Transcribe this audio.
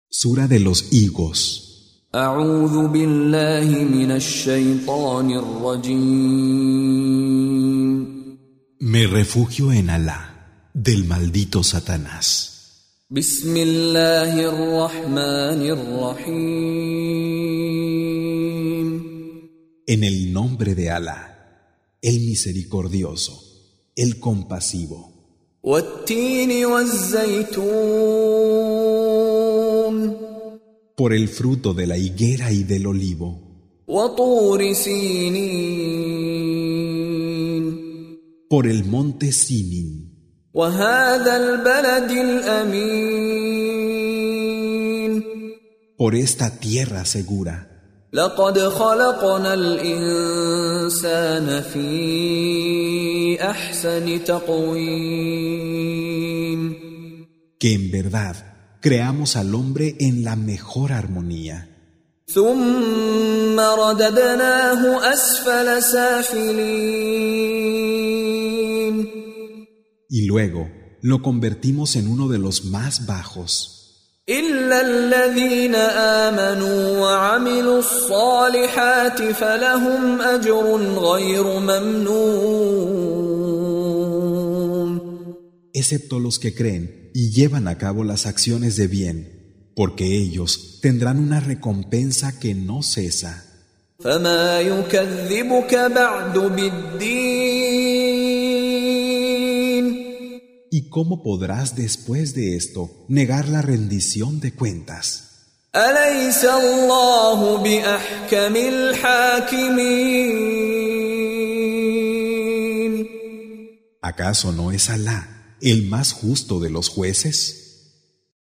Sura de los higos. أعوذ بالله من الشيطان الرجيم. Me refugio en Alá, del maldito Satanás. بسم الله الرحمن الرحيم. En el nombre de Alá, el misericordioso, el compasivo. والتين والزيتون. Por el fruto de la higuera y del olivo. وطور سينين. Por el monte Sinin. وهذا البلد الأمين. Por esta tierra segura. لقد خلقنا الإنسان في أحسن تقويم. Que en verdad creamos al hombre en la mejor armonía. ثم رددناه أسفل سافلين. Y luego lo convertimos en uno de los más bajos. إلا الذين آمنوا وعملوا الصالحات فلهم أجر غير ممنون. Excepto los que creen y llevan a cabo las acciones de bien, porque ellos tendrán una recompensa que no cesa. فما يكذبك بعد بالدين. ¿Y cómo podrás después de esto negar la rendición de cuentas? أليس الله بأحكم الحاكمين. ¿Acaso no es Alá el más justo de los jueces?